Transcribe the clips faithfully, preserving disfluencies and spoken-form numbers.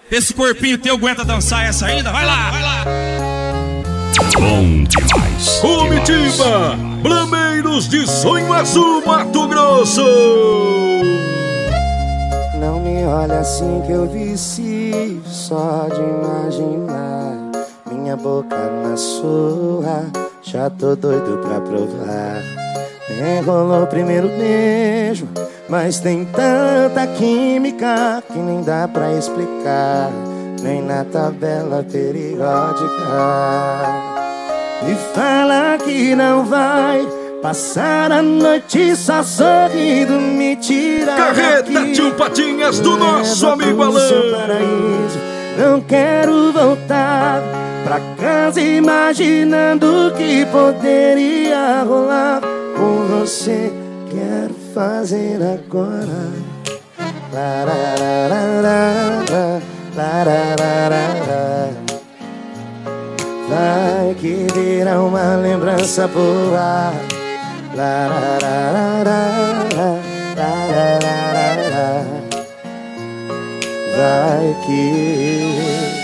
Esse corpinho teu aguenta dançar essa ainda? Vai lá, vai lá. Bom demais. Comitiva, Blameiros de Sonho Azul, Mato Grosso. Não me olha assim que eu vici, só de imaginar minha boca na sua, já tô doido pra provar. Nem rolou o primeiro beijo, mas tem tanta química que nem dá pra explicar, nem na tabela periódica. Me fala que não vai passar a noite só sorrindo, me tira Carreta daqui, Tio Patinhas do nosso amigo Alan. Paraíso. Não quero voltar pra casa imaginando que poderia rolar com você. Quero fazer agora. Larararara, larararara. Vai que vira uma lembrança boa. Larararara, larararara. Vai que...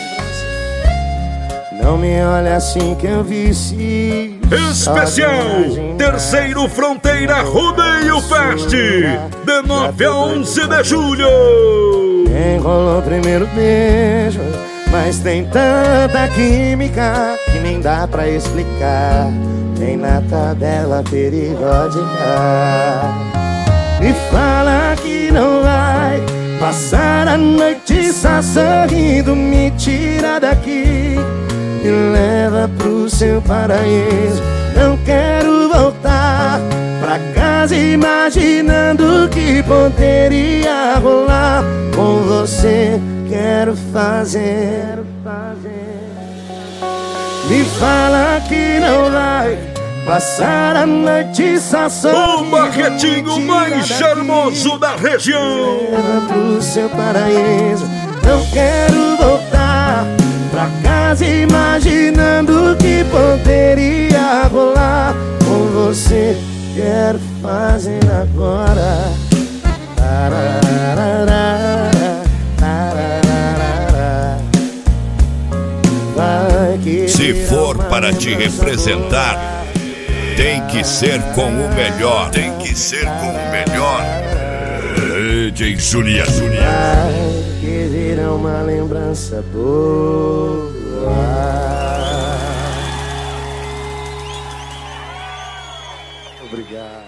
Não me olha assim que eu vici. Especial Terceiro Fronteira Rodeio Fest, de nove a onze de julho. Enrolou o primeiro beijo, mas tem tanta química que nem dá pra explicar, nem na tabela periódica. Me fala que não vai passar a noite só sorrindo, me tira daqui, me leva pro seu paraíso. Não quero voltar pra casa imaginando que poderia rolar com você. Quero fazer, fazer. Me fala que não vai passar a noite só sorrindo, O barretinho mais charmoso da região. leva pro seu paraíso. Não quero voltar pra casa imaginando que poderia rolar com você. Quero fazer agora. Tararara, tararara. Vai que Se vira for uma para te lembrança representar, tem que ser com o melhor. Tem que ser com o melhor. D J Julia Julia. Vai que vira uma lembrança boa. Obrigado.